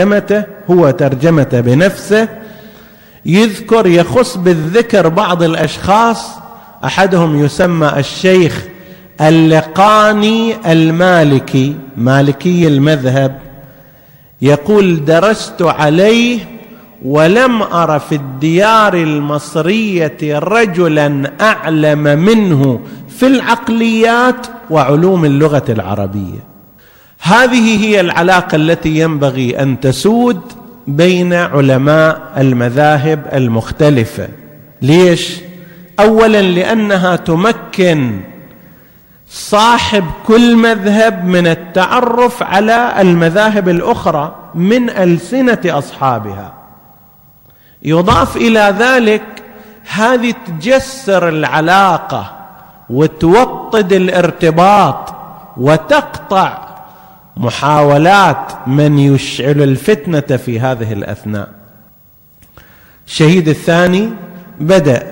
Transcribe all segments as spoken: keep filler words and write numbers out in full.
ترجمته هو ترجمته بنفسه، يذكر يخص بالذكر بعض الأشخاص، أحدهم يسمى الشيخ اللقاني المالكي، مالكي المذهب، يقول: درست عليه ولم أر في الديار المصرية رجلا أعلم منه في العقليات وعلوم اللغة العربية. هذه هي العلاقة التي ينبغي أن تسود بين علماء المذاهب المختلفة. ليش؟ أولا لأنها تمكن صاحب كل مذهب من التعرف على المذاهب الأخرى من ألسنة أصحابها. يضاف إلى ذلك هذه تجسر العلاقة وتوطد الارتباط وتقطع محاولات من يشعل الفتنة في هذه الأثناء. الشهيد الثاني بدأ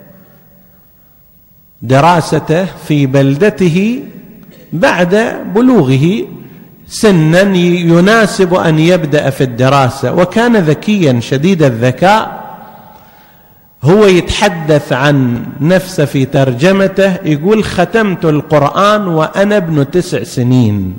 دراسته في بلدته بعد بلوغه سنا يناسب أن يبدأ في الدراسة، وكان ذكيا شديد الذكاء. هو يتحدث عن نفسه في ترجمته، يقول: ختمت القرآن وأنا ابن تسع سنين.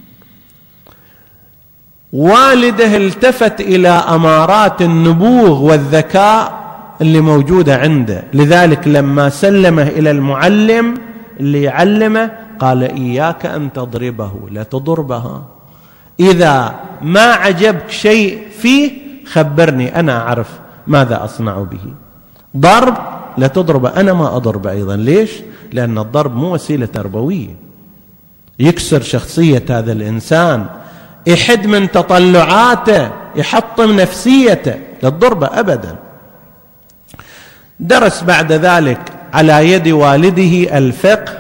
والده التفت إلى أمارات النبوغ والذكاء اللي موجودة عنده، لذلك لما سلمه إلى المعلم اللي يعلمه قال: إياك أن تضربه، لا تضربها، إذا ما عجبك شيء فيه خبرني أنا أعرف ماذا أصنع به. ضرب لا تضرب، أنا ما أضرب أيضا. ليش؟ لأن الضرب مو وسيلة تربوية، يكسر شخصية هذا الإنسان، يحد من تطلعاته، يحطم نفسيته، لا الضرب أبدا. درس بعد ذلك على يد والده الفقه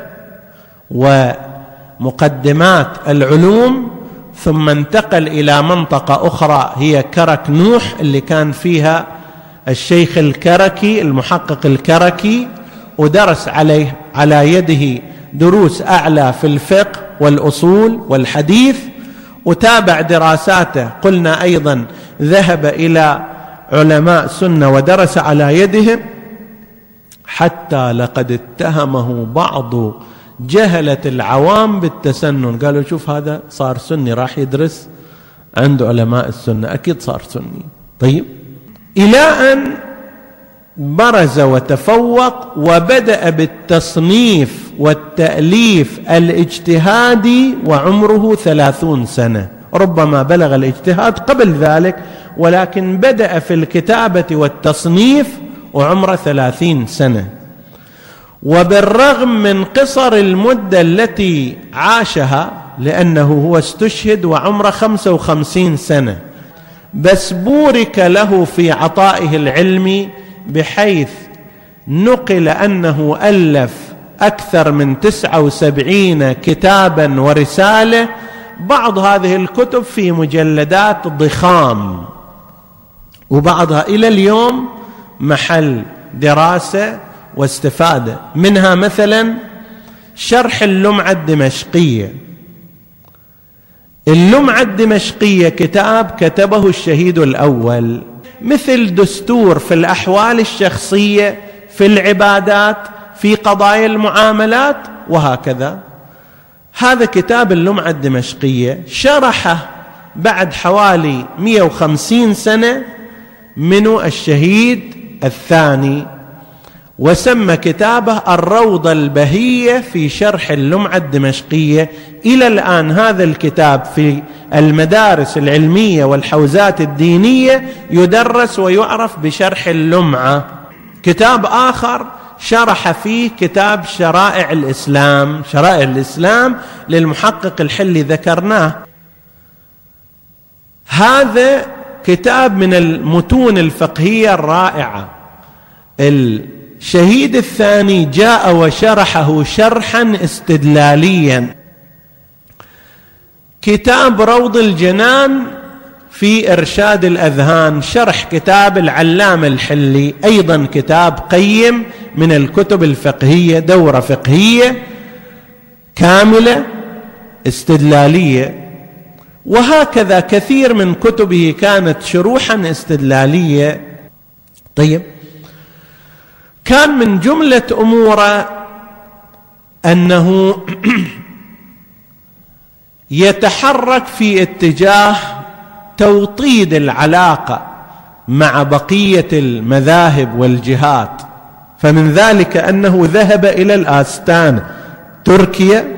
ومقدمات العلوم، ثم انتقل إلى منطقة أخرى هي كرك نوح اللي كان فيها الشيخ الكركي المحقق الكركي، ودرس عليه على يده دروس أعلى في الفقه والأصول والحديث، وتابع دراساته. قلنا أيضا ذهب إلى علماء سنة ودرس على يدهم، حتى لقد اتهمه بعض جهلة العوام بالتسنن. قالوا: شوف هذا صار سني راح يدرس عند علماء السنة، أكيد صار سني. طيب، إلى أن برز وتفوق وبدأ بالتصنيف والتأليف الاجتهادي وعمره ثلاثون سنة. ربما بلغ الاجتهاد قبل ذلك، ولكن بدأ في الكتابة والتصنيف وعمره ثلاثين سنة. وبالرغم من قصر المدة التي عاشها، لأنه هو استشهد وعمره خمسة وخمسين سنة، بس بورك له في عطائه العلمي، بحيث نقل أنه ألف أكثر من تسعة وسبعين كتابا ورسالة، بعض هذه الكتب في مجلدات ضخام، وبعضها إلى اليوم محل دراسة واستفادة. منها مثلا شرح اللمعة الدمشقية. اللمعة الدمشقية كتاب كتبه الشهيد الأول، مثل دستور في الأحوال الشخصية، في العبادات، في قضايا المعاملات وهكذا. هذا كتاب اللمعة الدمشقية شرحه بعد حوالي مئة وخمسين سنة منه الشهيد الثاني، وسمى كتابه الروضة البهية في شرح اللمعة الدمشقية. إلى الآن هذا الكتاب في المدارس العلمية والحوزات الدينية يدرس ويعرف بشرح اللمعة. كتاب آخر شرح فيه كتاب شرائع الإسلام، شرائع الإسلام للمحقق الحلي ذكرناه. هذا كتاب من المتون الفقهية الرائعة. الشهيد الثاني جاء وشرحه شرحا استدلاليا. كتاب روض الجنان في إرشاد الأذهان، شرح كتاب العلامة الحلي، أيضا كتاب قيم من الكتب الفقهية، دورة فقهية كاملة استدلالية. وهكذا كثير من كتبه كانت شروحا استدلالية. طيب، كان من جملة أموره أنه يتحرك في اتجاه توطيد العلاقة مع بقية المذاهب والجهات، فمن ذلك أنه ذهب إلى الآستان تركيا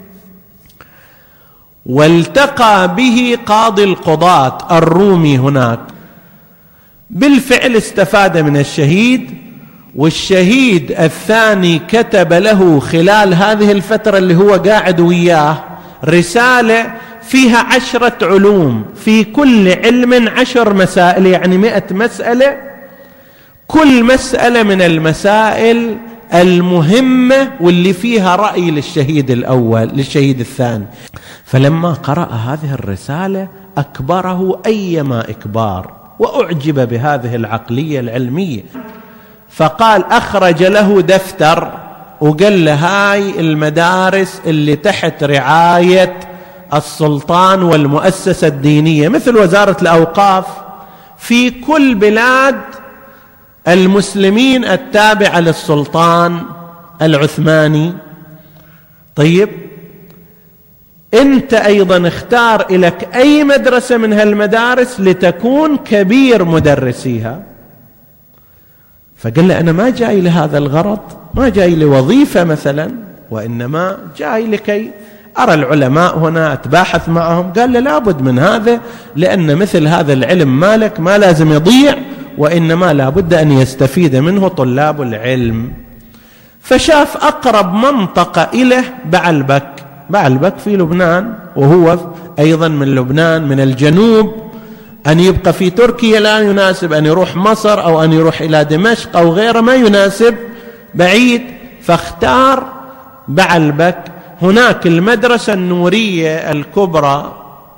والتقى به قاضي القضاة الرومي هناك. بالفعل استفاد من الشهيد، والشهيد الثاني كتب له خلال هذه الفترة اللي هو قاعد وياه رسالة فيها عشرة علوم، في كل علم عشر مسائل، يعني مئة مسألة، كل مسألة من المسائل المهمة واللي فيها رأي للشهيد الأول للشهيد الثاني. فلما قرأ هذه الرسالة أكبره أيما إكبار، وأعجب بهذه العقلية العلمية، فقال أخرج له دفتر وقال له هاي المدارس اللي تحت رعاية السلطان والمؤسسة الدينية مثل وزارة الأوقاف في كل بلاد المسلمين التابعة للسلطان العثماني. طيب، أنت أيضا اختار لك أي مدرسة من هالمدارس لتكون كبير مدرسيها. فقال له أنا ما جاي لهذا الغرض، ما جاي لوظيفة مثلا، وإنما جاي لكي أرى العلماء هنا أتباحث معهم. قال له لابد من هذا، لأن مثل هذا العلم مالك ما لازم يضيع، وإنما لابد أن يستفيد منه طلاب العلم. فشاف أقرب منطقة إليه بعلبك، بعلبك في لبنان، وهو أيضا من لبنان من الجنوب، أن يبقى في تركيا لا يناسب، أن يروح مصر أو أن يروح إلى دمشق أو غيره ما يناسب، بعيد. فاختار بعلبك، هناك المدرسة النورية الكبرى،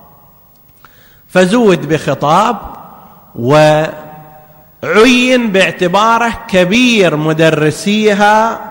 فزود بخطاب وعين باعتباره كبير مدرسيها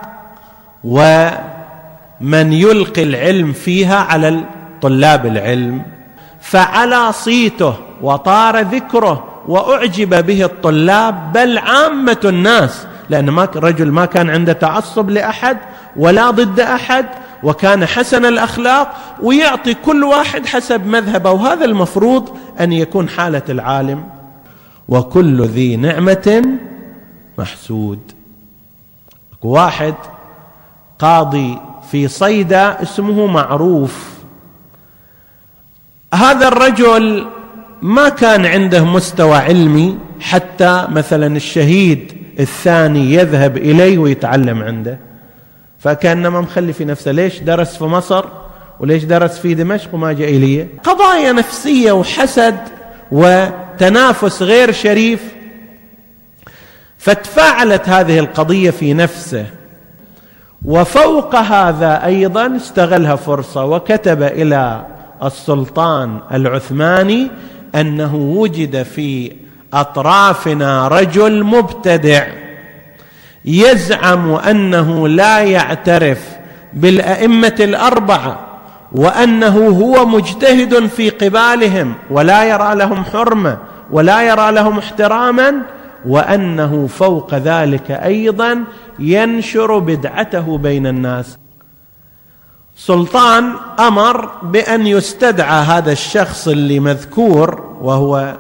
ومن يلقي العلم فيها على طلاب العلم. فعلى صيته وطار ذكره وأعجب به الطلاب بل عامة الناس، لأن ما رجل ما كان عنده تعصب لأحد ولا ضد أحد، وكان حسن الأخلاق ويعطي كل واحد حسب مذهبه، وهذا المفروض أن يكون حالة العالم. وكل ذي نعمة محسود. واحد قاضي في صيدا اسمه معروف، هذا الرجل ما كان عنده مستوى علمي حتى مثلا الشهيد الثاني يذهب إليه ويتعلم عنده، فكأنما مخلي في نفسه ليش درس في مصر وليش درس في دمشق وما جاء إليه. قضايا نفسية وحسد وتنافس غير شريف. فتفاعلت هذه القضية في نفسه، وفوق هذا أيضا استغلها فرصة وكتب إلى السلطان العثماني أنه وجد في أطرافنا رجل مبتدع يزعم أنه لا يعترف بالأئمة الأربعة، وأنه هو مجتهد في قبالهم ولا يرى لهم حرمة ولا يرى لهم احتراما، وأنه فوق ذلك أيضا ينشر بدعته بين الناس. سلطان أمر بأن يستدعى هذا الشخص اللي مذكور وهو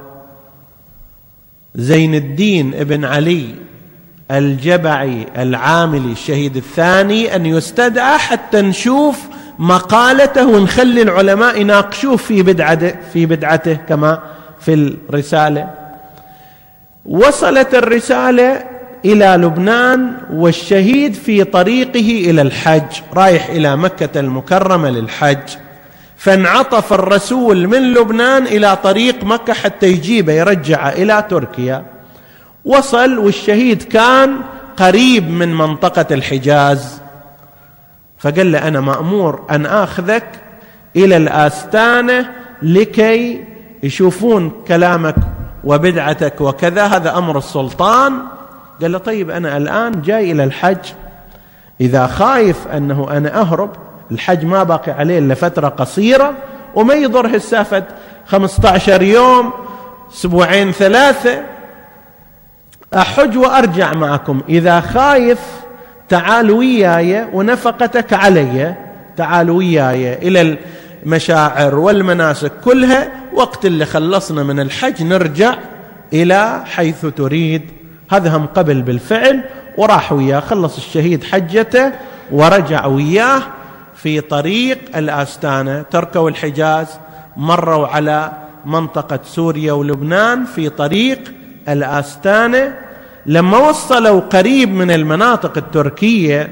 زين الدين ابن علي الجبعي العاملي الشهيد الثاني، أن يستدعى حتى نشوف مقالته ونخلي العلماء يناقشوه في بدعته في بدعته كما في الرسالة. وصلت الرسالة إلى لبنان، والشهيد في طريقه إلى الحج، رايح إلى مكة المكرمة للحج، فانعطف الرسول من لبنان إلى طريق مكة حتى يجيبه يرجع إلى تركيا. وصل والشهيد كان قريب من منطقة الحجاز، فقال له أنا مأمور أن آخذك إلى الآستانة لكي يشوفون كلامك وبدعتك وكذا، هذا أمر السلطان. قال له طيب أنا الآن جاي إلى الحج، إذا خايف أنه أنا أهرب، الحج ما باقي عليه إلا فترة قصيرة، وما يضره السافة خمسة عشر يوم أسبوعين ثلاثة، أحج وأرجع معكم. إذا خايف تعال وياي ونفقتك علي، تعال وياي إلى المشاعر والمناسك كلها، وقت اللي خلصنا من الحج نرجع إلى حيث تريد. هذا هم قبل بالفعل، وراح وياه، خلص الشهيد حجته ورجع وياه في طريق الآستانة. تركوا الحجاز، مروا على منطقة سوريا ولبنان في طريق الآستانة. لما وصلوا قريب من المناطق التركية،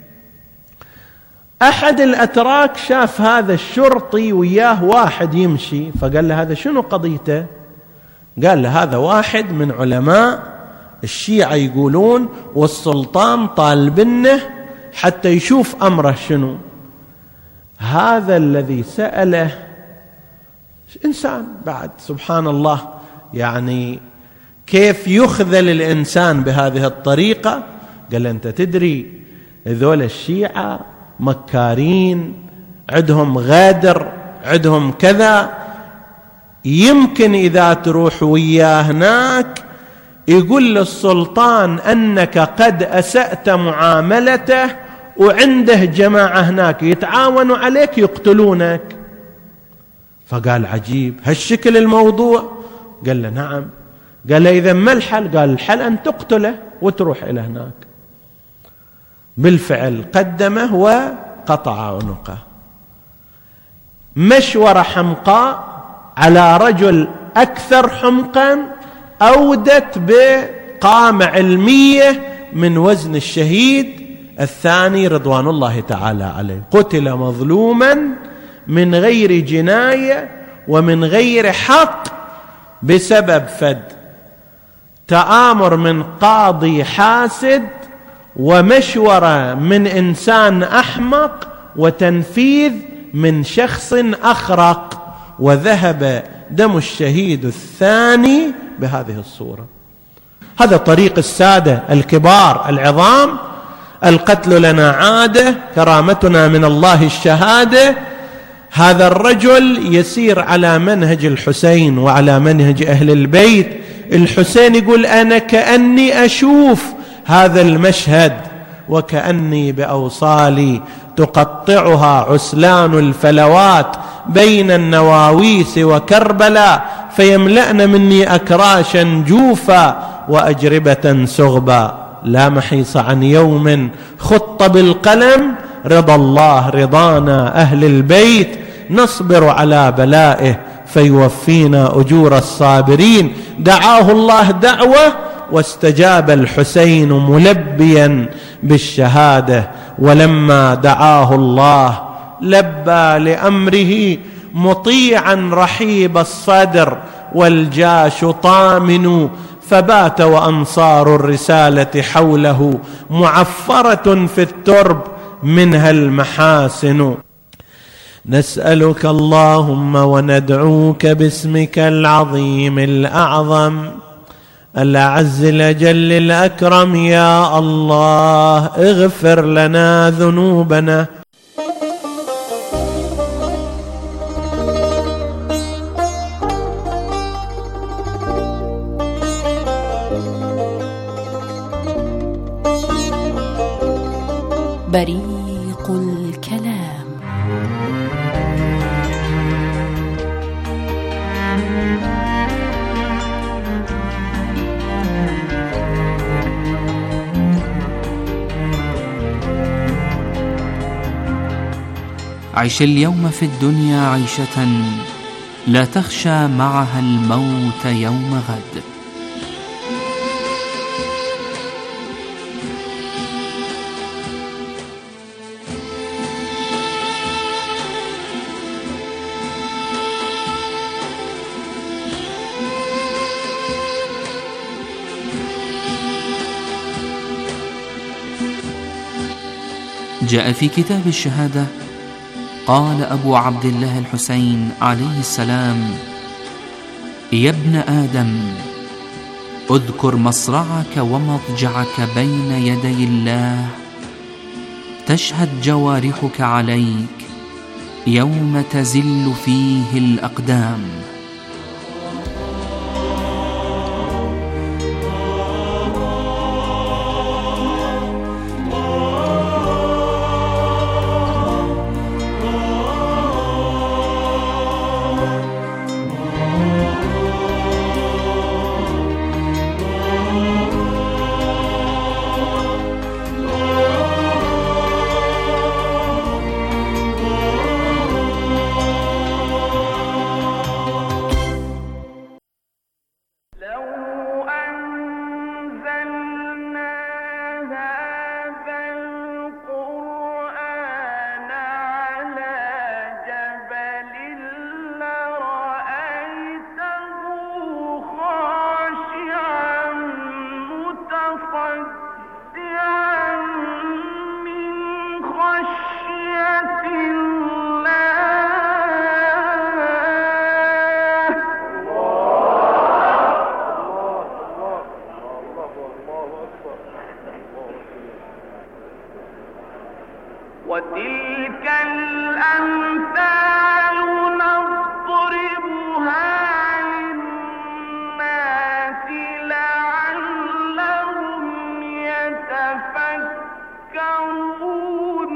أحد الأتراك شاف هذا الشرطي وياه واحد يمشي، فقال له هذا شنو قضيته؟ قال له هذا واحد من علماء الشيعة يقولون، والسلطان طالبنه حتى يشوف أمره شنو. هذا الذي سأله إنسان بعد، سبحان الله، يعني كيف يخذل الإنسان بهذه الطريقة. قال أنت تدري ذول الشيعة مكارين، عندهم غادر، عندهم كذا، يمكن إذا تروح وياه هناك يقول للسلطان أنك قد أسأت معاملته، وعنده جماعة هناك يتعاونوا عليك يقتلونك. فقال عجيب، هالشكل الموضوع؟ قال له نعم. قال له إذا ما الحل؟ قال الحل أن تقتله وتروح إلى هناك. بالفعل قدمه وقطع عنقه. مشورة حمقاء على رجل أكثر حمقا، أودت بقامة علمية من وزن الشهيد الثاني رضوان الله تعالى عليه. قتل مظلوما من غير جناية ومن غير حق، بسبب فد تآمر من قاضي حاسد، ومشورة من إنسان أحمق، وتنفيذ من شخص أخرق، وذهب دم الشهيد الثاني بهذه الصورة. هذا طريق السادة الكبار العظام. القتل لنا عادة، كرامتنا من الله الشهادة. هذا الرجل يسير على منهج الحسين وعلى منهج أهل البيت. الحسين يقول أنا كأني أشوف هذا المشهد، وكأني بأوصالي تقطعها عسلان الفلوات بين النواويس وكربلاء، فيملأن مني أكراشا جوفا وأجربة سغبا. لا محيص عن يوم خط بالقلم، رضا الله رضانا أهل البيت، نصبر على بلائه فيوفينا أجور الصابرين. دعاه الله دعوة واستجاب الحسين ملبيا بالشهادة، ولما دعاه الله لبى لأمره مطيعا رحيب الصدر، والجاش طامن، فبات وأنصار الرسالة حوله معفرة في الترب منها المحاسن. نسألك اللهم وندعوك باسمك العظيم الأعظم الأعز الأجل الأكرم، يا الله اغفر لنا ذنوبنا. بريق الكلام. عش اليوم في الدنيا عيشة لا تخشى معها الموت يوم غد. جاء في كتاب الشهادة قال أبو عبد الله الحسين عليه السلام: يا ابن آدم، اذكر مصرعك ومضجعك بين يدي الله، تشهد جوارحك عليك يوم تزل فيه الأقدام. وتلك الأمثال نضربها للناس لعلهم يتفكرون.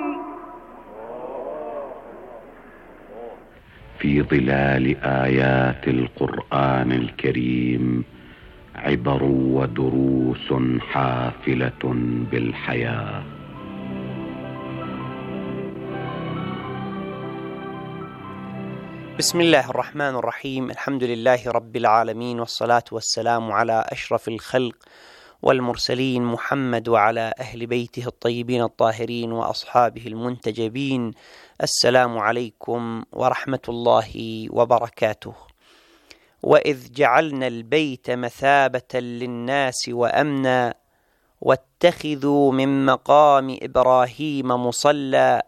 في ظلال آيات القرآن الكريم عبر ودروس حافلة بالحياة. بسم الله الرحمن الرحيم. الحمد لله رب العالمين، والصلاة والسلام على أشرف الخلق والمرسلين محمد وعلى أهل بيته الطيبين الطاهرين وأصحابه المنتجبين. السلام عليكم ورحمة الله وبركاته. وإذ جعلنا البيت مثابة للناس وأمنا واتخذوا من مقام إبراهيم مصلى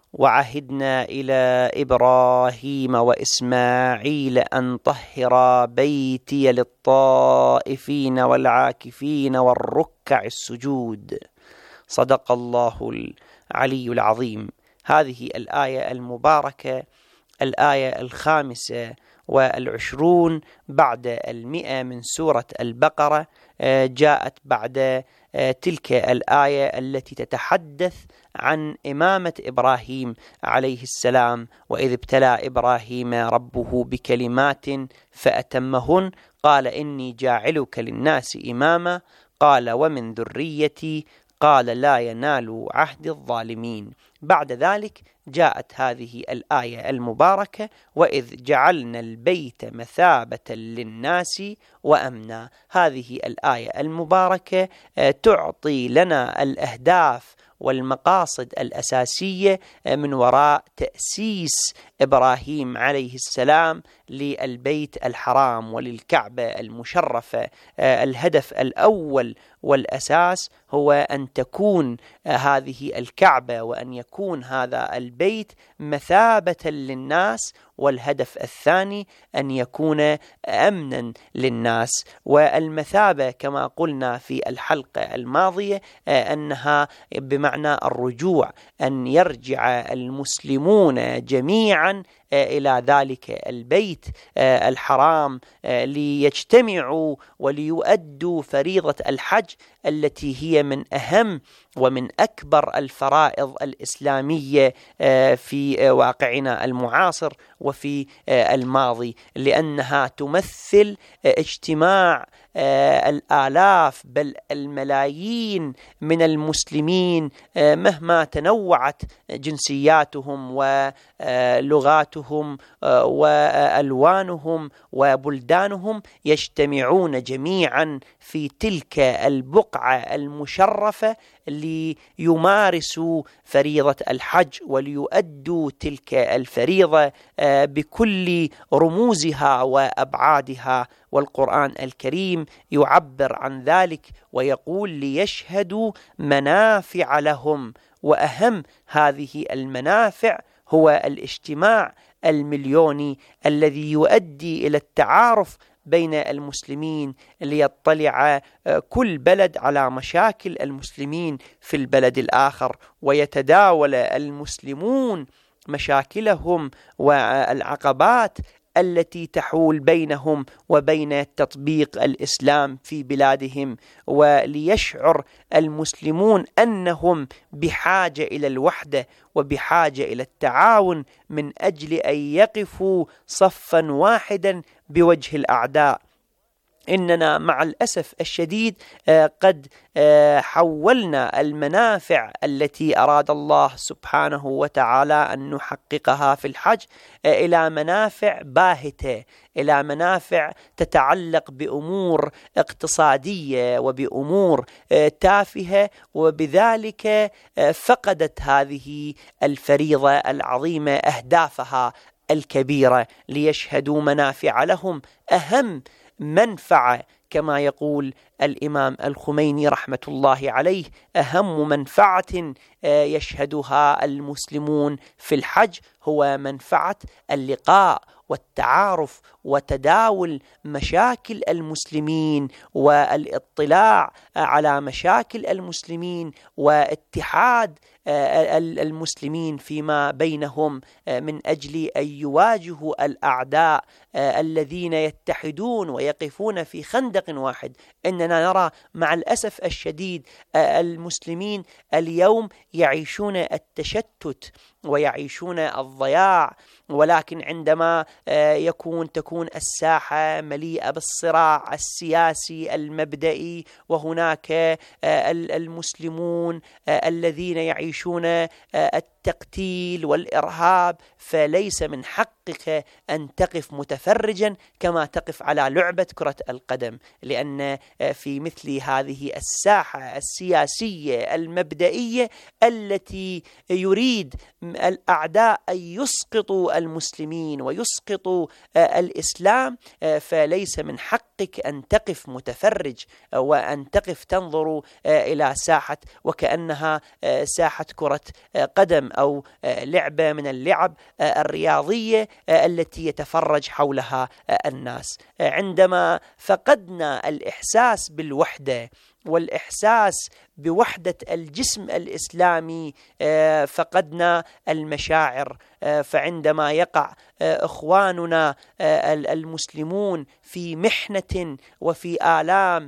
وعهدنا إلى إبراهيم وإسماعيل أن طهرا بيتي للطائفين والعاكفين والركع السجود. صدق الله العلي العظيم. هذه الآية المباركة الآية الخامسة والعشرون بعد المئة من سورة البقرة، جاءت بعد تلك الآية التي تتحدث عن إمامة إبراهيم عليه السلام. وإذ ابتلى إبراهيم ربه بكلمات فأتمهن قال إني جاعلك للناس إماما قال ومن ذريتي قال لا ينال عهد الظالمين. بعد ذلك جاءت هذه الآية المباركة وإذ جعلنا البيت مثابة للناس وأمنا. هذه الآية المباركة تعطي لنا الأهداف والمقاصد الأساسية من وراء تأسيس إبراهيم عليه السلام للبيت الحرام وللكعبة المشرفة. الهدف الأول والأساس هو أن تكون هذه الكعبة وأن يكون هذا البيت مثابة للناس، والهدف الثاني أن يكون أمنا للناس. والمثابة كما قلنا في الحلقة الماضية أنها بمعنى الرجوع، أن يرجع المسلمون جميعا إلى ذلك البيت الحرام ليجتمعوا وليؤدوا فريضة الحج التي هي من أهم ومن أكبر الفرائض الإسلامية في واقعنا المعاصر وفي الماضي، لأنها تمثل اجتماع الآلاف بل الملايين من المسلمين مهما تنوعت جنسياتهم ولغاتهم وألوانهم وبلدانهم، يجتمعون جميعا في تلك البقعة المشرفة ليمارسوا فريضة الحج وليؤدوا تلك الفريضة بكل رموزها وأبعادها. والقرآن الكريم يعبر عن ذلك ويقول ليشهدوا منافع لهم، وأهم هذه المنافع هو الاجتماع المليوني الذي يؤدي إلى التعارف بين المسلمين، ليطلع كل بلد على مشاكل المسلمين في البلد الآخر، ويتداول المسلمون مشاكلهم والعقبات التي تحول بينهم وبين تطبيق الإسلام في بلادهم، وليشعر المسلمون أنهم بحاجة إلى الوحدة وبحاجة إلى التعاون من أجل أن يقفوا صفا واحدا بوجه الأعداء. إننا مع الأسف الشديد قد حولنا المنافع التي أراد الله سبحانه وتعالى أن نحققها في الحج إلى منافع باهتة، إلى منافع تتعلق بأمور اقتصادية وبأمور تافهة، وبذلك فقدت هذه الفريضة العظيمة أهدافها الكبيرة ليشهدوا منافع لهم. أهم منفعة كما يقول الإمام الخميني رحمة الله عليه، أهم منفعة يشهدها المسلمون في الحج هو منفعة اللقاء والتعارف وتداول مشاكل المسلمين والاطلاع على مشاكل المسلمين واتحاد المسلمين فيما بينهم من أجل أن يواجهوا الأعداء الذين يتحدون ويقفون في خندق واحد. إننا نرى مع الأسف الشديد المسلمين اليوم يعيشون التشتت ويعيشون الضياع، ولكن عندما يكون تكون الساحة مليئة بالصراع السياسي المبدئي، وهناك المسلمون الذين يعيشون التقتيل والإرهاب، فليس من حقك أن تقف متفرجا كما تقف على لعبة كرة القدم، لأن في مثل هذه الساحة السياسية المبدئية التي يريد الأعداء أن يسقطوا المسلمين ويسقطوا الإسلام، فليس من حقك أن تقف متفرج وأن تقف تنظر إلى ساحة وكأنها ساحة كرة قدم أو لعبة من اللعب الرياضية التي يتفرج حولها الناس. عندما فقدنا الإحساس بالوحدة والإحساس بوحدة الجسم الإسلامي فقدنا المشاعر. فعندما يقع إخواننا المسلمون في محنة وفي آلام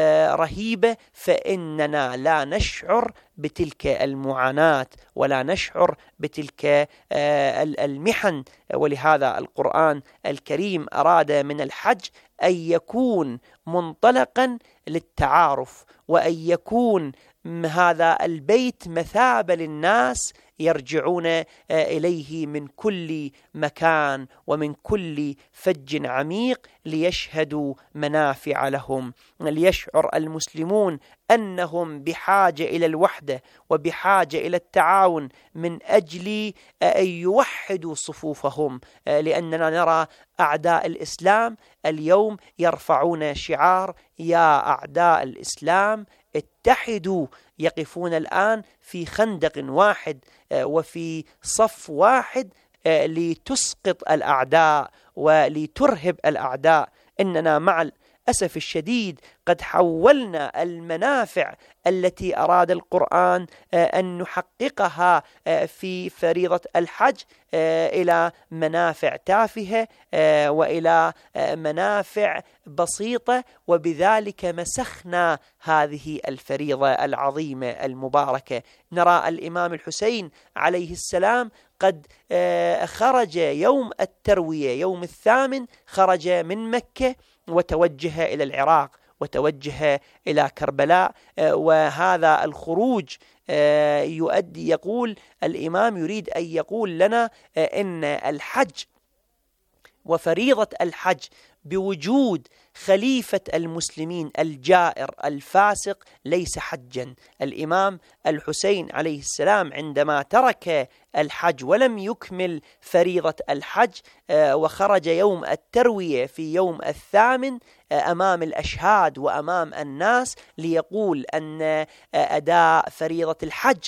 رهيبة فإننا لا نشعر بتلك المعاناة ولا نشعر بتلك المحن. ولهذا القرآن الكريم أراد من الحج أن يكون منطلقا للتعارف، وأن يكون هذا البيت مثابة للناس يرجعون إليه من كل مكان ومن كل فج عميق ليشهدوا منافع لهم، ليشعر المسلمون أنهم بحاجة إلى الوحدة وبحاجة إلى التعاون من أجل أن يوحدوا صفوفهم. لأننا نرى أعداء الإسلام اليوم يرفعون شعار يا أعداء الإسلام اتحدوا، يقفون الآن في خندق واحد وفي صف واحد لتسقط الأعداء ولترهب الأعداء. إننا مع الأسف الشديد قد حولنا المنافع التي أراد القرآن أن نحققها في فريضة الحج إلى منافع تافهة وإلى منافع بسيطة، وبذلك مسخنا هذه الفريضة العظيمة المباركة. نرى الإمام الحسين عليه السلام قد خرج يوم التروية يوم الثامن، خرج من مكة وتوجه إلى العراق وتوجه إلى كربلاء، وهذا الخروج يؤدي يقول الإمام يريد أن يقول لنا إن الحج وفريضة الحج بوجود خليفة المسلمين الجائر الفاسق ليس حجا. الإمام الحسين عليه السلام عندما ترك الحج ولم يكمل فريضة الحج وخرج يوم التروية في يوم الثامن أمام الأشهاد وأمام الناس ليقول أن أداء فريضة الحج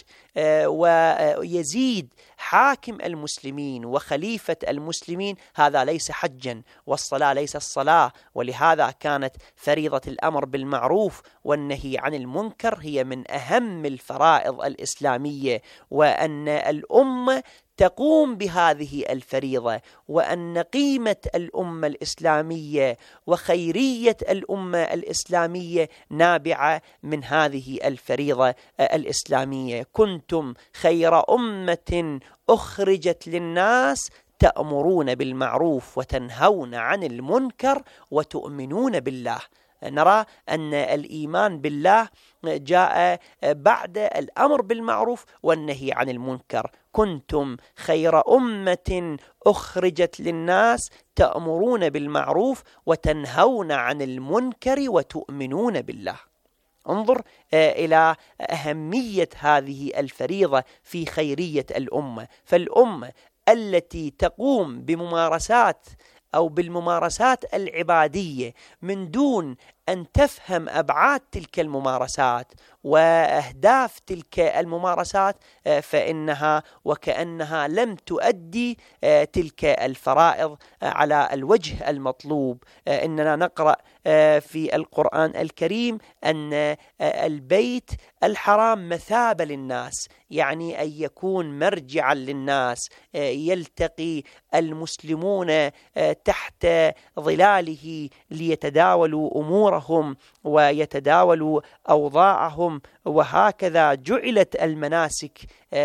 ويزيد حاكم المسلمين وخليفة المسلمين هذا ليس حجا، والصلاة ليس الصلاة. ولهذا ولهذا كانت فريضة الأمر بالمعروف والنهي عن المنكر هي من أهم الفرائض الإسلامية، وأن الأمة تقوم بهذه الفريضة، وأن قيمة الأمة الإسلامية وخيرية الأمة الإسلامية نابعة من هذه الفريضة الإسلامية. كنتم خير أمة أخرجت للناس تأمرون بالمعروف وتنهون عن المنكر وتؤمنون بالله. نرى أن الإيمان بالله جاء بعد الأمر بالمعروف والنهي عن المنكر. كنتم خير أمة أخرجت للناس تأمرون بالمعروف وتنهون عن المنكر وتؤمنون بالله. انظر إلى أهمية هذه الفريضة في خيرية الأمة. فالأمة التي تقوم بممارسات أو بالممارسات العبادية من دون أن تفهم أبعاد تلك الممارسات وأهداف تلك الممارسات فإنها وكأنها لم تؤدي تلك الفرائض على الوجه المطلوب. إننا نقرأ في القرآن الكريم أن البيت الحرام مثابة للناس، يعني أن يكون مرجعا للناس، يلتقي المسلمون تحت ظلاله ليتداولوا أمورهم ويتداولوا أوضاعهم. وهكذا جعلت المناسك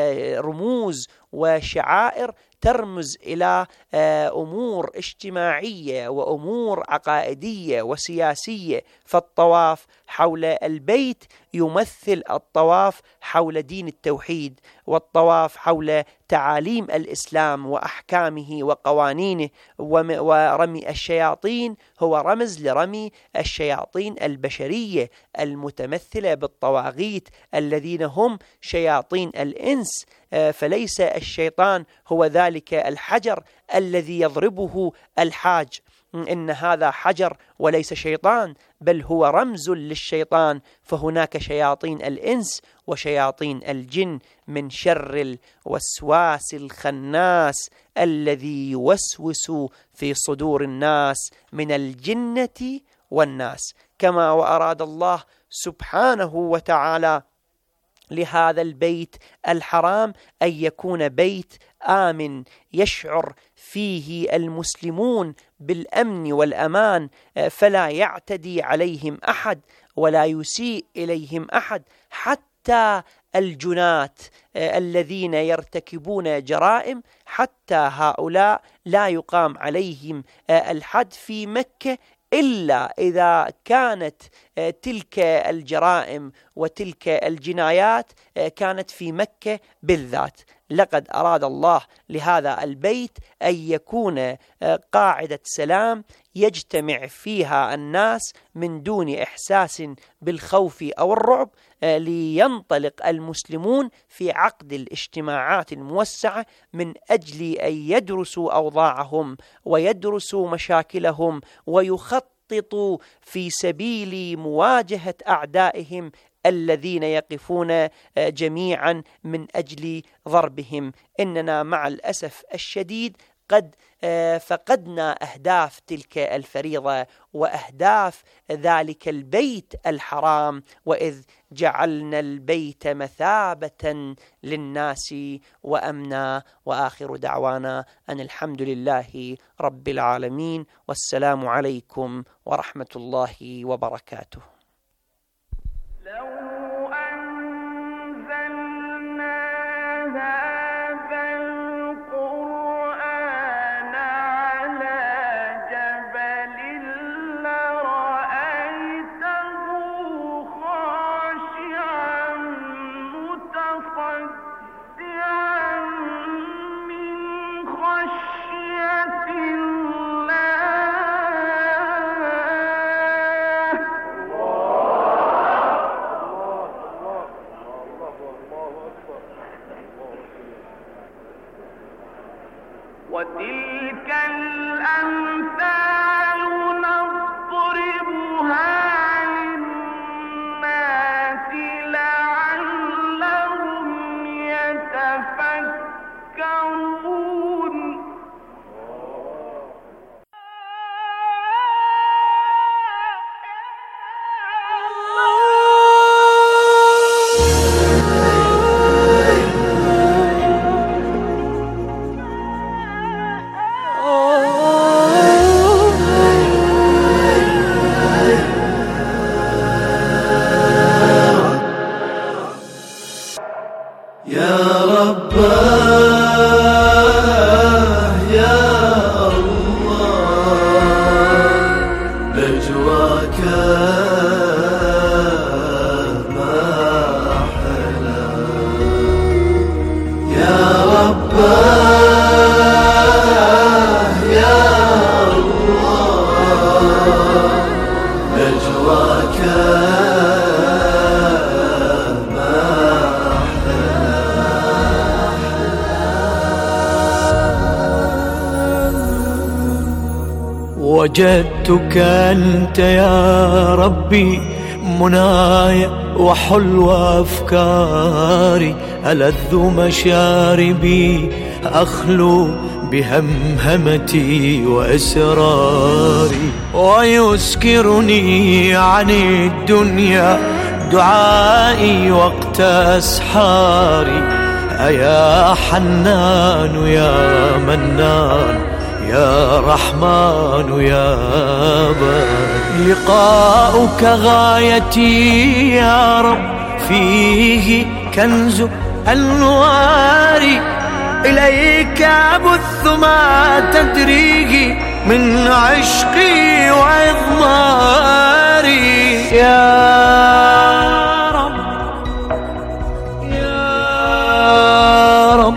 رموز وشعائر ترمز إلى أمور اجتماعية وأمور عقائدية وسياسية. فالطواف حول البيت يمثل الطواف حول دين التوحيد، والطواف حول تعاليم الإسلام وأحكامه وقوانينه. ورمي الشياطين هو رمز لرمي الشياطين البشرية المتمثلة بالطواغيت الذين هم شياطين الإنس. فليس الشيطان هو ذلك الحجر الذي يضربه الحاج، إن هذا حجر وليس شيطان، بل هو رمز للشيطان. فهناك شياطين الإنس وشياطين الجن من شر الوسواس الخناس الذي يوسوس في صدور الناس من الجنة والناس. كما وأراد الله سبحانه وتعالى لهذا البيت الحرام أن يكون بيت آمن يشعر فيه المسلمون بالأمن والأمان، فلا يعتدي عليهم أحد ولا يسيء إليهم أحد، حتى الجنات الذين يرتكبون جرائم حتى هؤلاء لا يقام عليهم الحد في مكة إلا إذا كانت تلك الجرائم وتلك الجنايات كانت في مكة بالذات. لقد أراد الله لهذا البيت أن يكون قاعدة سلام يجتمع فيها الناس من دون إحساس بالخوف أو الرعب، لينطلق المسلمون في عقد الاجتماعات الموسعة من أجل أن يدرسوا أوضاعهم ويدرسوا مشاكلهم ويخططوا في سبيل مواجهة أعدائهم الذين يقفون جميعا من أجل ضربهم. إننا مع الأسف الشديد قد فقدنا أهداف تلك الفريضة وأهداف ذلك البيت الحرام، وإذ جعلنا البيت مثابة للناس وأمنا. وآخر دعوانا أن الحمد لله رب العالمين، والسلام عليكم ورحمة الله وبركاته. الله وجدتك أنت يا ربي مناي وحلو أفكاري، ألذ مشاربي أخلو بهمهمتي وإسراري، ويسكرني عن الدنيا دعائي وقت أسحاري. أيا حنان يا منان يا رحمن يا بار، لقاؤك غايتي يا رب فيه كنز أنواري، إليك أبث ما تدريه من عشقي وإضماري. يا رب يا رب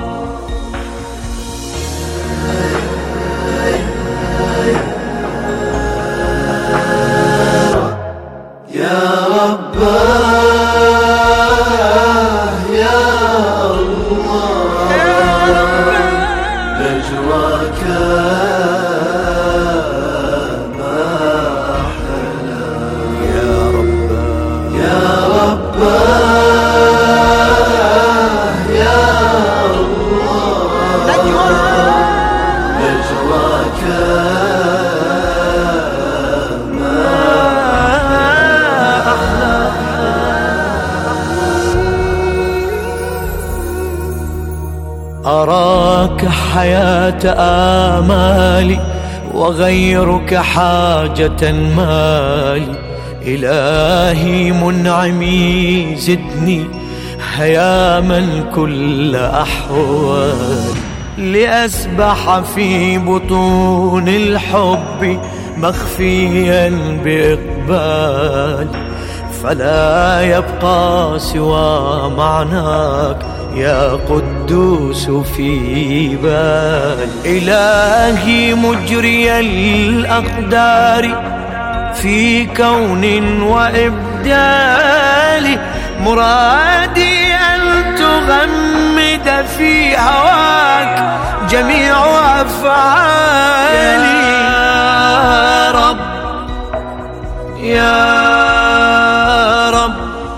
أراك حياة آمالي وغيرك حاجة مالي، إلهي منعمي زدني هياما كل أحوالي، لأسبح في بطون الحب مخفيا بإقبالي، فلا يبقى سوى معناك يا قدوس في بال. إلهي مجري الأقدار في كون وإبدال، مرادي أن تغمد في هواك جميع أفعالي. يا رب يا رب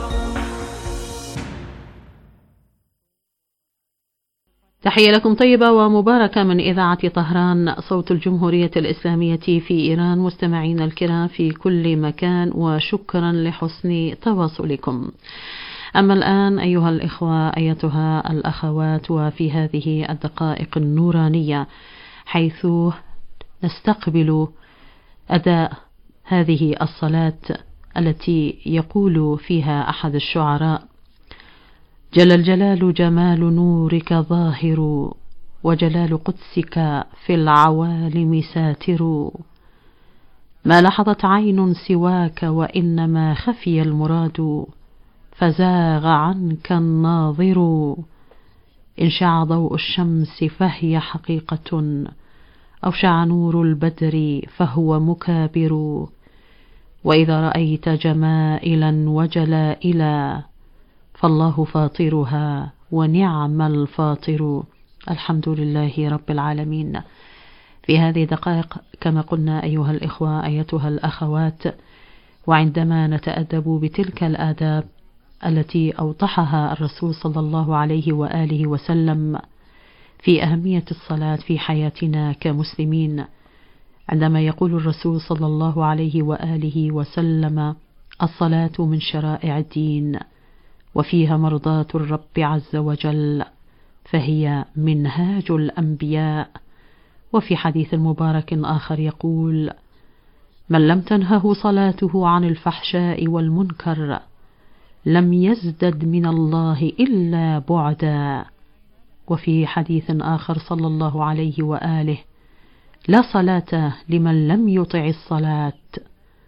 تحية لكم طيبة ومباركة من إذاعة طهران صوت الجمهورية الإسلامية في إيران، مستمعين الكرام في كل مكان، وشكرا لحسن تواصلكم. أما الآن أيها الإخوة أيتها الأخوات، وفي هذه الدقائق النورانية حيث نستقبل أداء هذه الصلاة التي يقول فيها أحد الشعراء: جل الجلال جمال نورك ظاهر، وجلال قدسك في العوالم ساتر، ما لحظت عين سواك وإنما خفي المراد، فزاغ عنك الناظر، إن شع ضوء الشمس فهي حقيقة، أو شع نور البدر فهو مكابر، وإذا رأيت جمائلا وجلائلا فالله فاطرها ونعم الفاطر. الحمد لله رب العالمين. في هذه الدقائق كما قلنا أيها الإخوة أيتها الأخوات، وعندما نتأدب بتلك الآداب التي أوضحها الرسول صلى الله عليه وآله وسلم في أهمية الصلاة في حياتنا كمسلمين، عندما يقول الرسول صلى الله عليه وآله وسلم: الصلاة من شرائع الدين وفيها مرضاة الرب عز وجل، فهي منهاج الأنبياء. وفي حديث مبارك آخر يقول: من لم تنهه صلاته عن الفحشاء والمنكر لم يزدد من الله إلا بعدا. وفي حديث آخر صلى الله عليه وآله: لا صلاة لمن لم يطع الصلاة.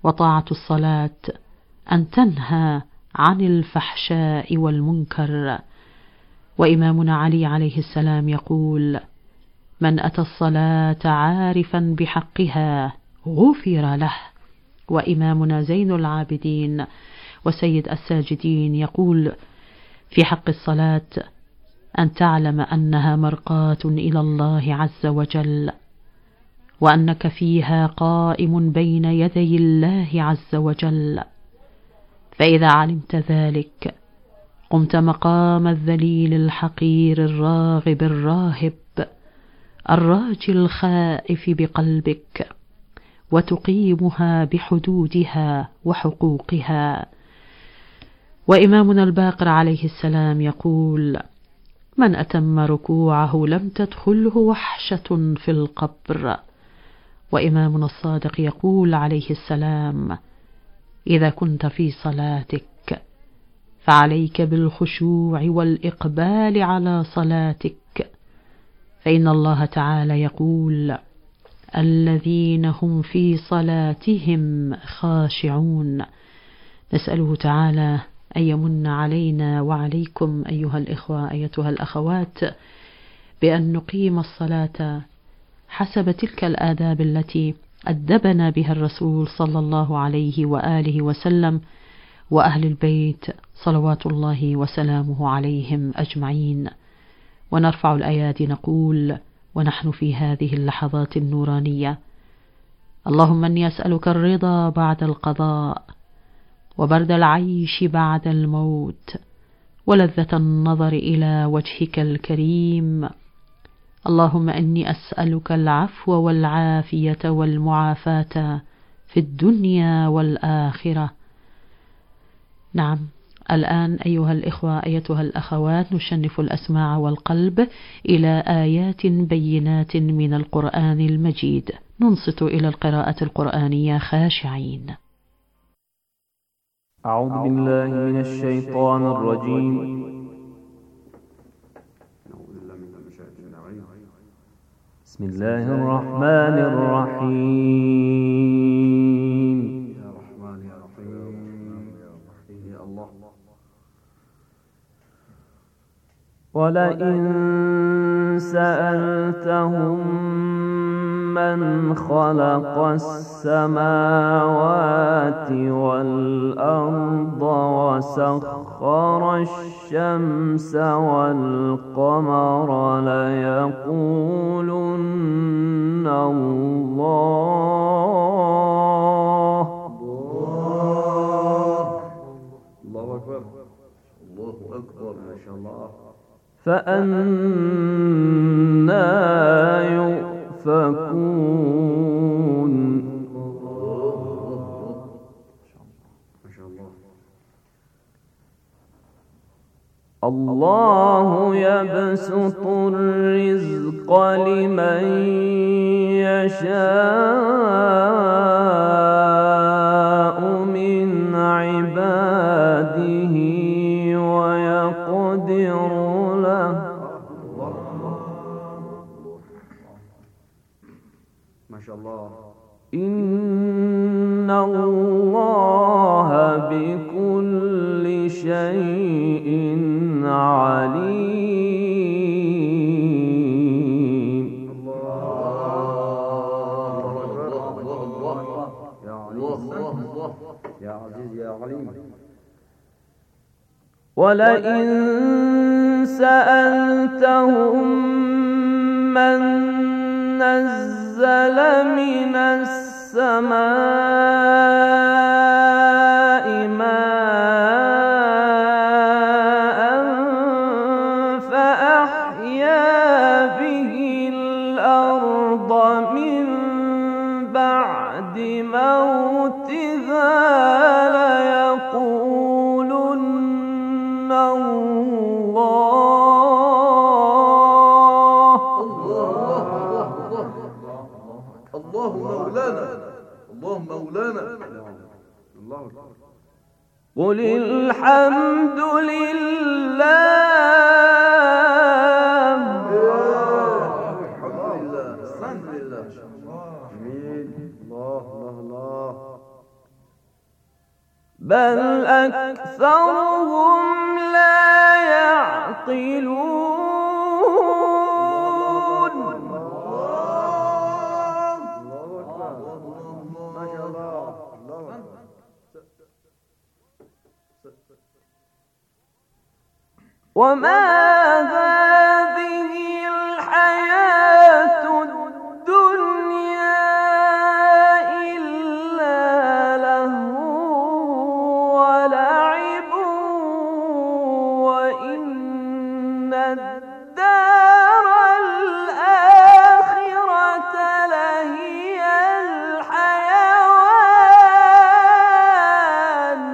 وطاعة الصلاة أن تنهى عن الفحشاء والمنكر. وإمامنا علي عليه السلام يقول: من أتى الصلاة عارفا بحقها غفر له. وإمامنا زين العابدين وسيد الساجدين يقول في حق الصلاة: أن تعلم أنها مرقاة إلى الله عز وجل، وأنك فيها قائم بين يدي الله عز وجل، فإذا علمت ذلك قمت مقام الذليل الحقير الراغب الراهب الراجي الخائف بقلبك، وتقيمها بحدودها وحقوقها. وإمامنا الباقر عليه السلام يقول: من أتم ركوعه لم تدخله وحشة في القبر. وإمامنا الصادق يقول عليه السلام: إذا كنت في صلاتك فعليك بالخشوع والإقبال على صلاتك، فإن الله تعالى يقول: الذين هم في صلاتهم خاشعون. نسأله تعالى أن يمن علينا وعليكم أيها الإخوة أيتها الأخوات بأن نقيم الصلاة حسب تلك الآداب التي أدبنا بها الرسول صلى الله عليه وآله وسلم وأهل البيت صلوات الله وسلامه عليهم أجمعين. ونرفع الأيادي نقول ونحن في هذه اللحظات النورانية: اللهم إني أسألك الرضا بعد القضاء، وبرد العيش بعد الموت، ولذة النظر إلى وجهك الكريم. اللهم إني أسألك العفو والعافية والمعافاة في الدنيا والآخرة. نعم، الآن أيها الإخوة أيتها الأخوات نشنف الأسماع والقلب إلى آيات بينات من القرآن المجيد، ننصت إلى القراءة القرآنية خاشعين. أعوذ بالله من الشيطان الرجيم. بسم الله الرحمن الرحيم. ولئن سألتهم من خلق السماوات والأرض وسخر الشمس والقمر ليقولن الله. الله أكبر، الله أكبر، ما شاء الله. فأنى يؤفكون. الله يبسط الرزق لمن يشاء من عباده ويقدر له. ما شاء الله. إن الله بكل شيء عليم. يا عزيز يا عليم. ولئن سألتهم من نزل من السماء ماء فأحيا به الأرض من بعد موتها ليقولن الله. الله مولانا، الله مولانا. قل الحمد لله. الحمد لله، الحمد لله. الله الله الله. بل أكثرهم لا يعقلون. وما هذه الحياة الدنيا إلا لهو ولعب وإن الدار الآخرة لهي الحيوان.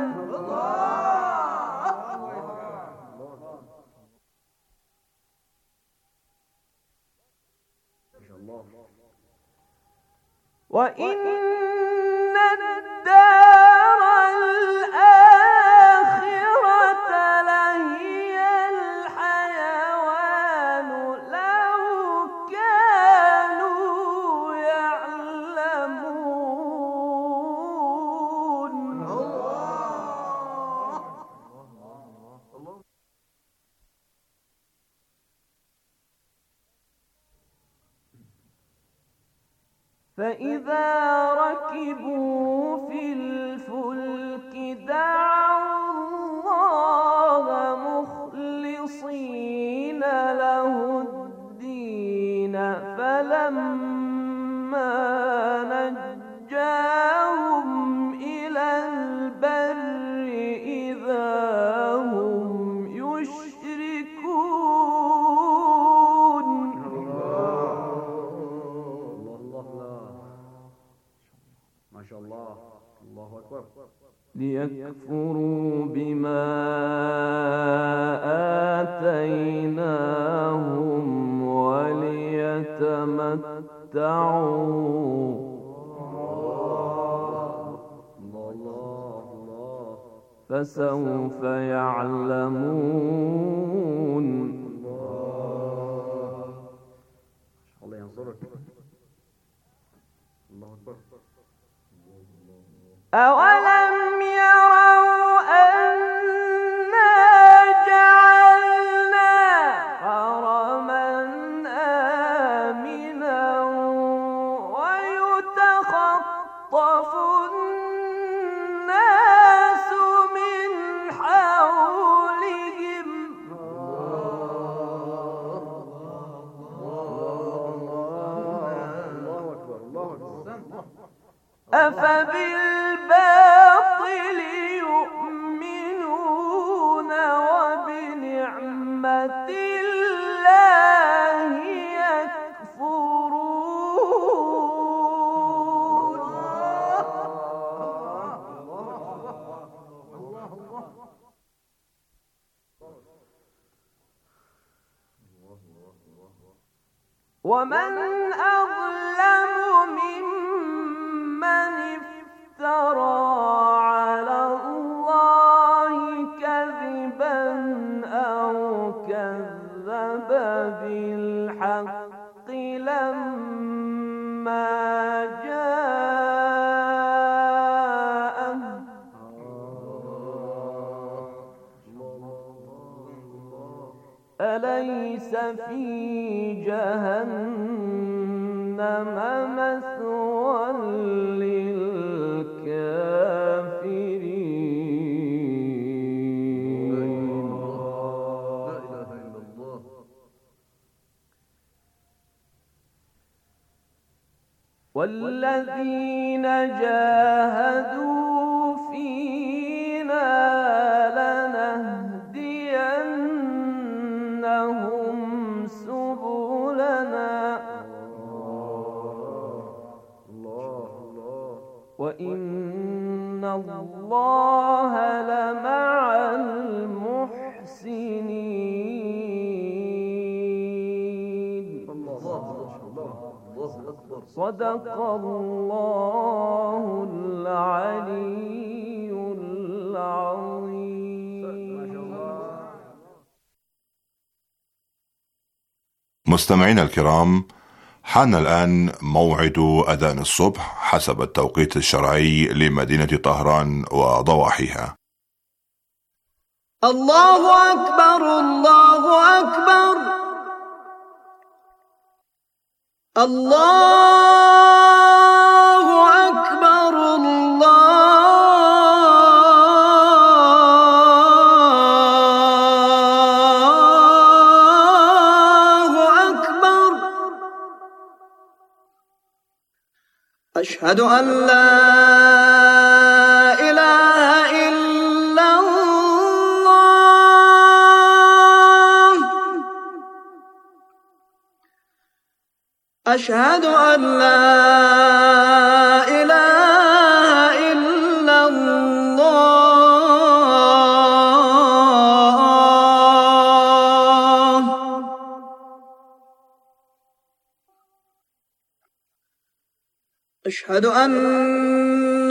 وإن الدار الآخرة لهي الحيوان لو كانوا يعلمون. فإذا ركبوا في الفلك دعوا الله مخلصين له الدين فلما نجاهم إلى البر إذا هم يشركون. ما شاء الله. الله أكبر. ليكفروا بما آتيناهم وليتمتعوا. فسوف يعلمون. الله ينصرك. الله أكبر. أولم يروا أنا جعلنا حرما آمنا ويتخطف الناس من حولهم أفبالباطل يؤمنون وبنعمة الله يكفرون. ومن أظلم ممن افترى على الله كذبا أو كذب بالحق لما جاءه. أليس في جهنم مثوى للكافرين. لا إله إلا الله. والذين جاهدوا فينا لنهدينهم سبلنا وإن الله لمع المحسنين. صدق الله العلي العظيم. مستمعينا الكرام، حان الآن موعد أذان الصبح حسب التوقيت الشرعي لمدينة طهران وضواحيها. الله أكبر الله أكبر الله أكبر الله أكبر. أشهد أن لا إله إلا الله أشهد أن لا إله إلا الله. أشهد أن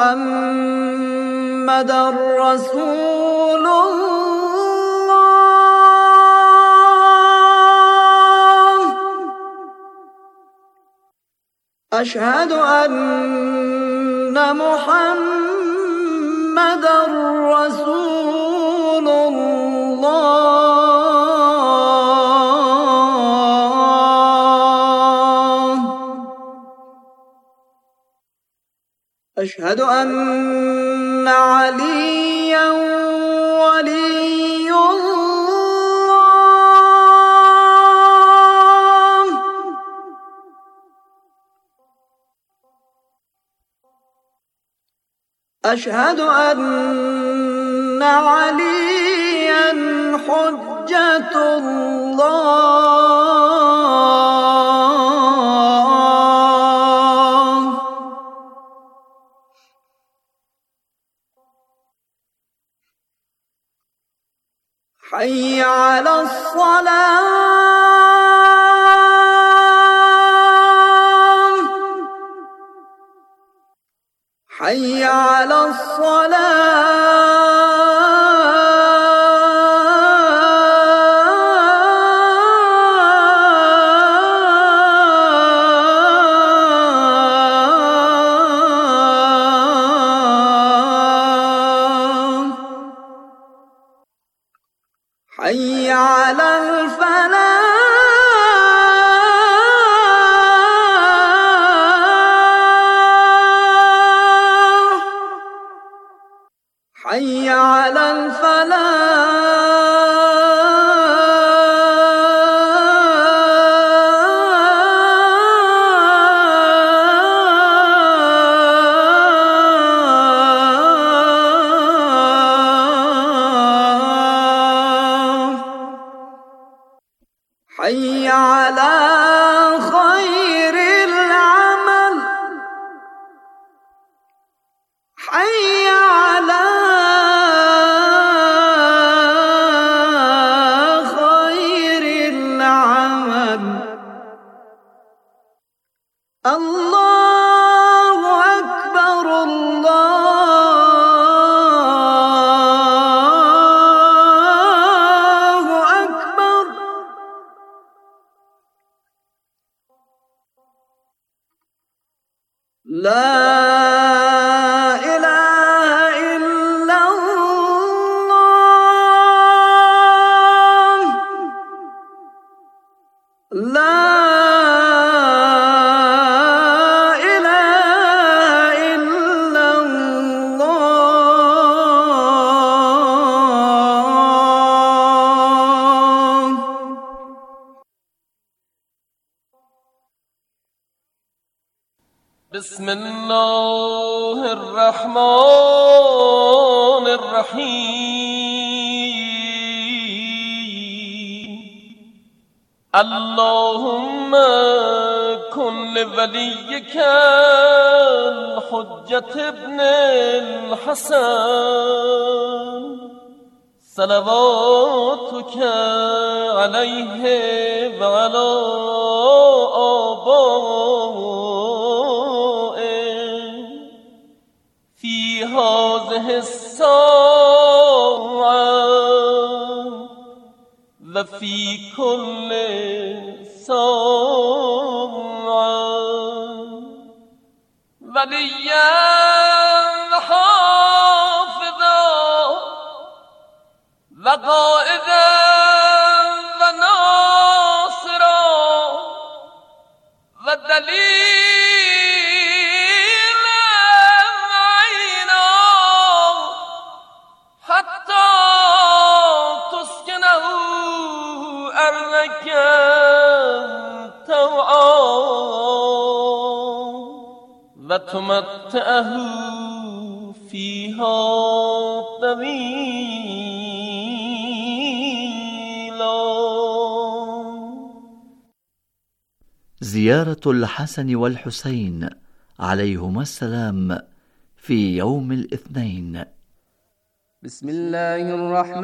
محمدًا رسول الله أشهد أن محمدًا رسول الله أشهد أن عليًّا ولي الله أشهد أن عليًّا حجة الله. حي على الصلاة حي على الصلاة حي على الفلاح حي على الفلاح حي على خير العمل حي على خير العمل. الله أكبر الله أكبر. لا إله إلا الله لا إله إلا الله. بسم الله الرحمن الرحيم. اللهم كن لوليك الحجة ابن الحسن صلواتك عليه وعلى آبائه في هذه الساعة وفي كل سامعا وليا وحافظا وقائدا وناصرا ودليلا عينا حتى تسكنه أرضك طوعا وتمتعه فيها طويلا. زيارة الحسن والحسين عليهما السلام في يوم الاثنين. بسم الله الرحمن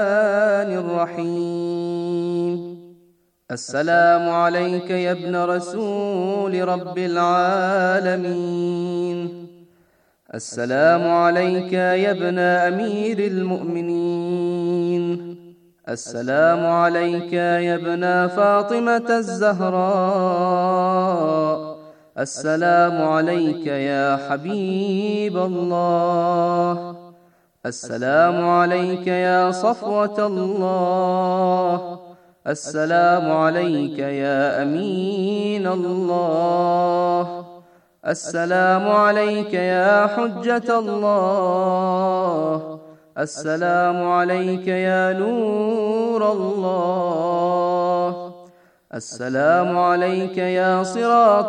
الرحيم. السلام عليك يا ابن رسول رب العالمين. السلام عليك يا ابن أمير المؤمنين. السلام عليك يا ابن فاطمة الزهراء. السلام عليك يا حبيب الله. السلام عليك يا صفوة الله. السلام عليك يا أمين الله. السلام عليك يا حجة الله. السلام عليك يا نور الله. السلام عليك يا صراط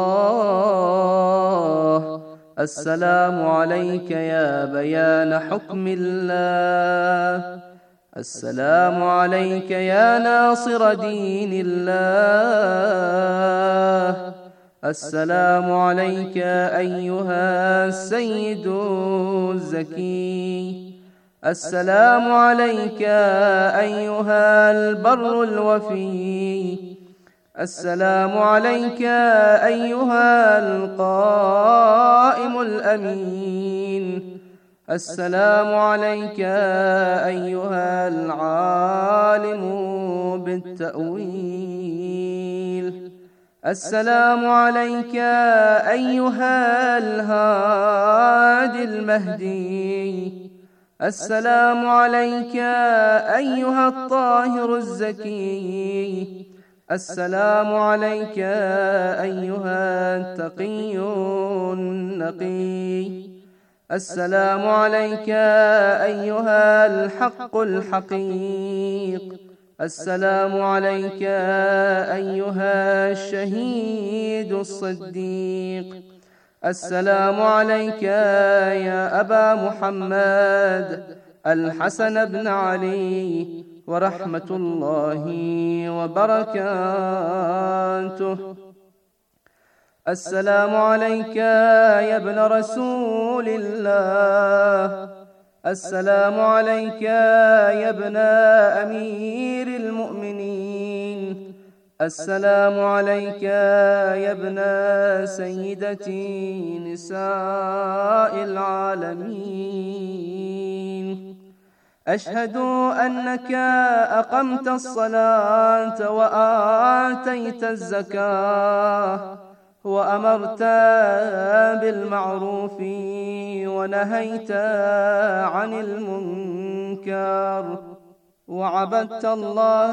الله. السلام عليك يا بيان حكم الله. السلام عليك يا ناصر دين الله. السلام عليك أيها السيد الزكي. السلام عليك أيها البر الوفي. السلام عليك أيها القائم الأمين. السلام عليك أيها العالم بالتأويل. السلام عليك أيها الهادي المهدي. السلام عليك أيها الطاهر الزكي. السلام عليك أيها التقي النقي. السلام عليك أيها الحق الحقيق. السلام عليك أيها الشهيد الصديق. السلام عليك يا أبا محمد الحسن بن علي ورحمة الله وبركاته. السلام عليك يا ابن رسول الله. السلام عليك يا ابن أمير المؤمنين. السلام عليك يا ابن سيدتي نساء العالمين. أشهد أنك أقمت الصلاة وآتيت الزكاة وأمرت بالمعروف ونهيت عن المنكر وعبدت الله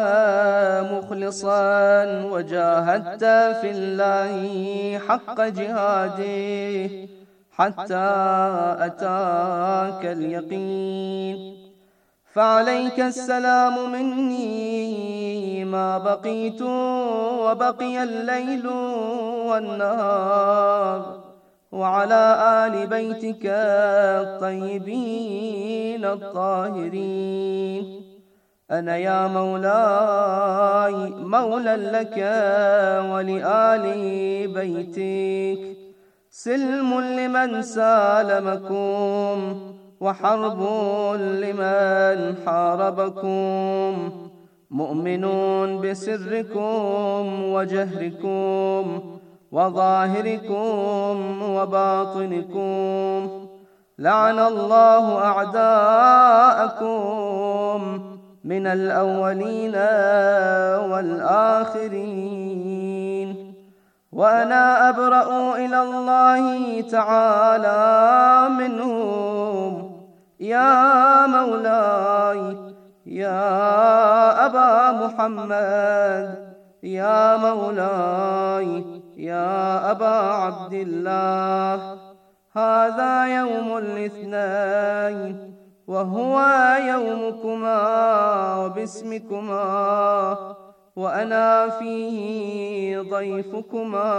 مخلصا وجاهدت في الله حق جهاده حتى أتاك اليقين. فعليك السلام مني ما بقيت وبقي الليل والنهار، وعلى آل بيتك الطيبين الطاهرين. أنا يا مولاي مولى لك ولآل بيتك، سلم لمن سالمكم وحرب لمن حاربكم، مؤمنون بسركم وجهركم وظاهركم وباطنكم. لعن الله أعداءكم من الأولين والآخرين، وأنا أبرأ إلى الله تعالى منهم. يا مولاي يا أبا محمد، يا مولاي يا أبا عبد الله، هذا يوم الاثنين وهو يومكما وباسمكما، وأنا فيه ضيفكما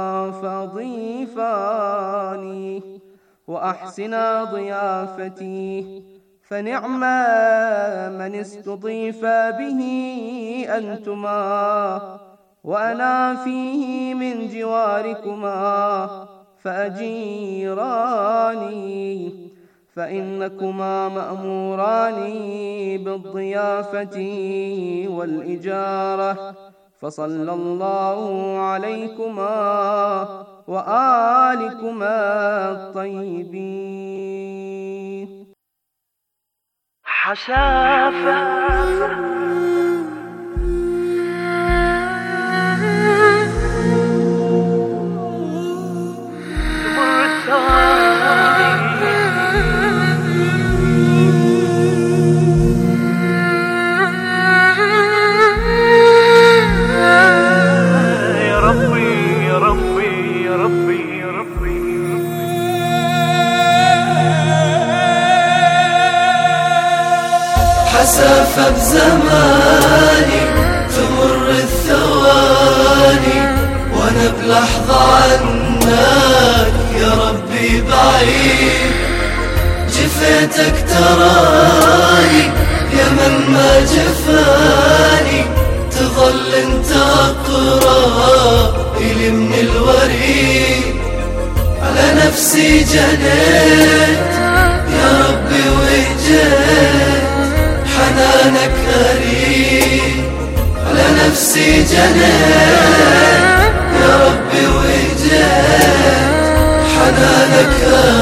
فضيفاني، وأحسنا ضيافتي، فنعم من استضيف به أنتما، وأنا فيه من جواركما فأجيراني، فإنكما مأموران بالضيافة والإجارة، فصلى الله عليكما وآلكما الطيبين. حشافة حسافة بزماني تمر الثواني، وانا بلحظة عنك يا ربي بعيد، جفيتك تراني يا من ما جفاني، تظل انت اقرب الي من الوريد، على نفسي جنيت يا ربي وجيت، حنانك أريد، على نفسي جنيت يا ربي وجيت، حنانك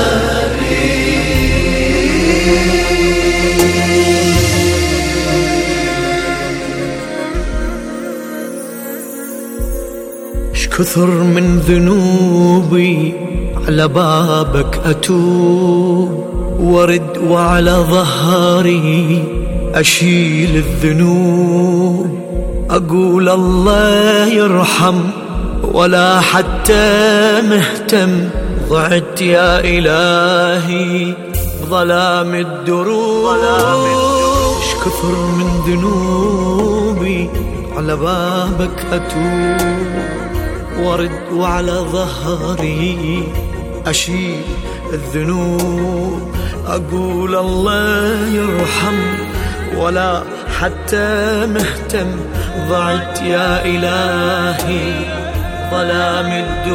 أريد. شكثر من ذنوبي على بابك أتوب، ورد وعلى ظهري أشيل الذنوب، أقول الله يرحم ولا حتى مهتم، ضعت يا إلهي ظلام الدروب. شكثر من ذنوبي على بابك أتوب، ورد وعلى ظهري أشيل الذنوب، أقول الله يرحم ولا حتى مهتم، ضعت يا إلهي ظلام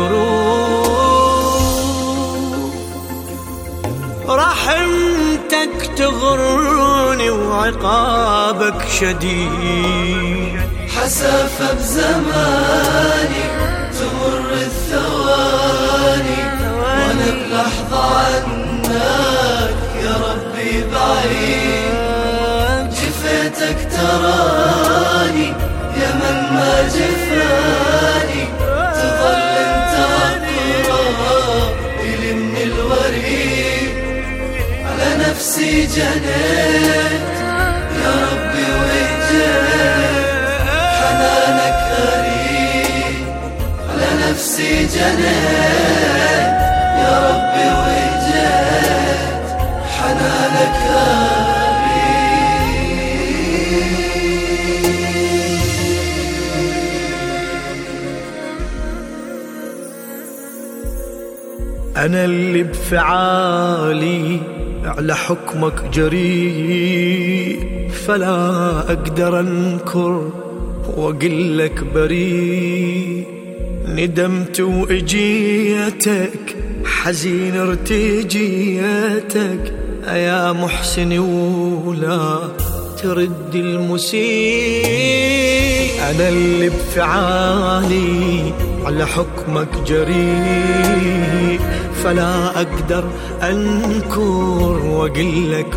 الدروب. رحمتك تغرني وعقابك شديد، حسافة بزماني تمر الثواني، وانا بلحظة عنك يا ربي بعيد، جفيتك تراني يا من ما جفاني، تظل انت اقرب الي من الوريد، على نفسي جنيت يا ربي وجيت، حنانك أريد، على نفسي جنيت يا ربي وجيت، حنانك أنا اللي بفعالي على حكمك جريء، فلا أقدر أنكر وأقلك بريء، ندمت وإجيتك حزين ارتجيتك، يا محسن ولا ترد المسيء. أنا اللي بفعالي على حكمك جريء، فلا أقدر أنكر وأقلك